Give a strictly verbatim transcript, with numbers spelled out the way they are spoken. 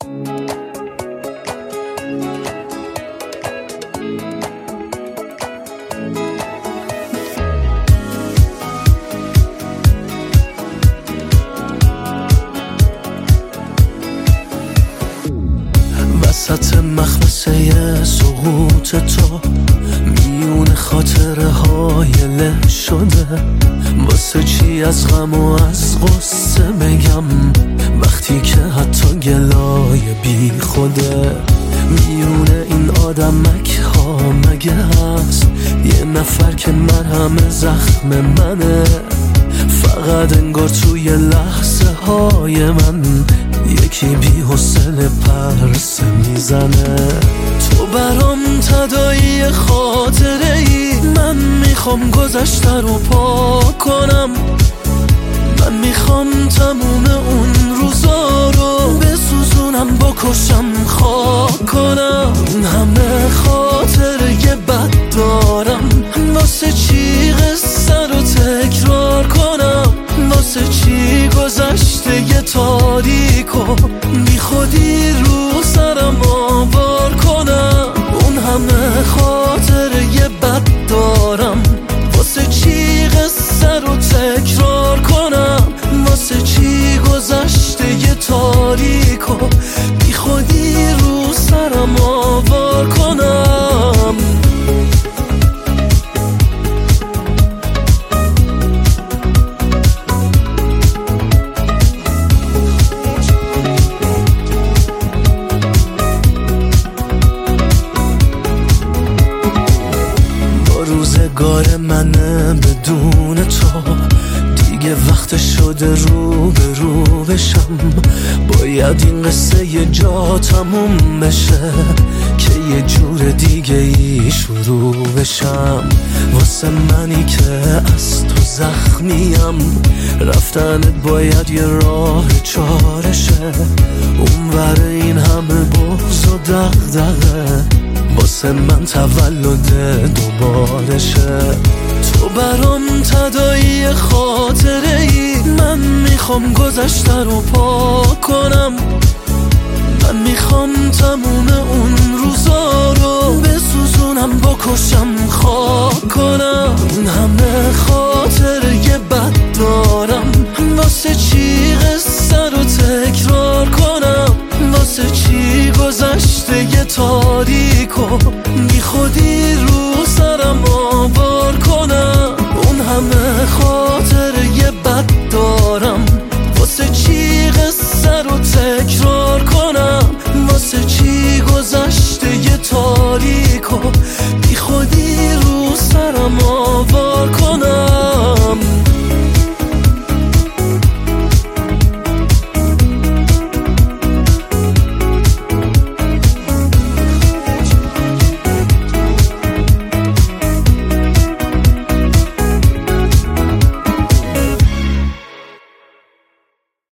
وسط مخمسه سقوط تو میون خاطره های له شده، واسه چی از غم و از غصه بگم وقتی که حتی گلای بی خوده. میون این آدمک ها مگه هست یه نفر که مرهم زخم منه؟ فقط انگار توی لحظه های من یکی بی حوصله پرسه میزنه. تو برام تداعی خاطره ای، من میخوام گذشته رو پاک کنم. من میخوام تموم اون روزا رو بسوزونم، بکشم، خاک کنم. همه خاطره بد دارم، واسه چی قصه رو تکرار کنم؟ واسه چی گذشته یه تاریک و بی خودی رو سرم آوار کنم؟ اون همه خاطره بد دارم، واسه چی قصه رو تکرار کنم؟ واسه چی گذشته یه تاریک و بی خودی رو سرم آوار کنم؟ روزگار منه بدون تو، دیگه وقت شده رو به رو بشم. باید این قصه یه جا تموم بشه که یه جور دیگه ای شروع بشم. واسه منی که از تو زخمیم، رفتنت باید یه راه چارشه. اونور این همه بغض و دغدغه، واسه من تولد دوبارشه. تو برام تداعی خاطره ای، من میخوام گذشته رو پاک کنم. من میخوام تموم اون روزا رو بسوزونم، بکشم، خاک کنم. همه خاطره بد دارم، واسه چی قصه رو تکرار کنم؟ واسه چی گذشته یه تاریک و بی خودی رو سرم آوار کنم؟ اون همه خاطره بد دارم، واسه چی قصه رو تکرار کنم؟ واسه چی گذشته یه تاریک و بی خودی